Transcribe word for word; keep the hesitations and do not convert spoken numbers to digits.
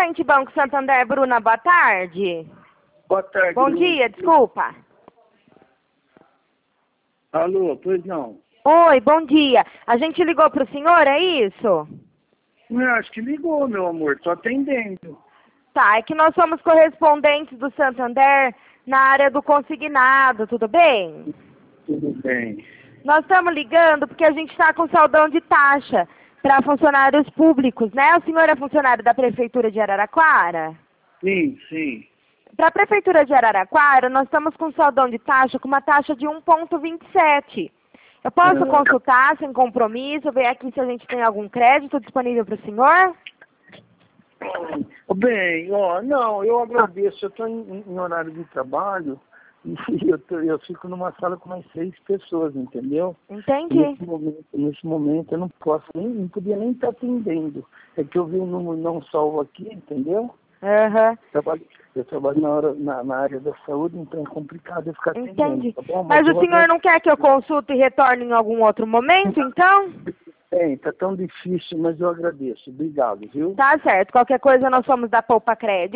Atendente Banco Santander, Bruna, boa tarde. Boa tarde. Bom Bruna. dia, desculpa. Alô, pois não. Oi, bom dia. A gente ligou pro senhor, é isso? Eu acho que ligou, meu amor, tô atendendo. Tá, é que nós somos correspondentes do Santander na área do consignado, tudo bem? Tudo bem. Nós estamos ligando porque a gente está com saldão de taxa para funcionários públicos, né? O senhor é funcionário da Prefeitura de Araraquara? Sim, sim. Para a Prefeitura de Araraquara, nós estamos com saldão de taxa com uma taxa de um vírgula vinte e sete. Eu posso É. consultar sem compromisso, ver aqui se a gente tem algum crédito disponível para o senhor? Bem, ó, não, eu agradeço. Eu estou em, em horário de trabalho e eu, tô, eu fico numa sala com mais seis pessoas, entendeu? Entendi. Nesse momento, nesse momento eu não posso, nem, não podia nem estar atendendo. É que eu vi um número não salvo aqui, entendeu? Aham. Eu trabalho, eu trabalho na, hora, na, na área da saúde, então é complicado eu ficar atendendo. Entendi. Tá bom? Mas eu o senhor agradeço. não quer que eu consulte e retorne em algum outro momento, então? Bem, tá tão difícil, mas eu agradeço. Obrigado, viu? Tá certo. Qualquer coisa nós somos da Poupa Crédito.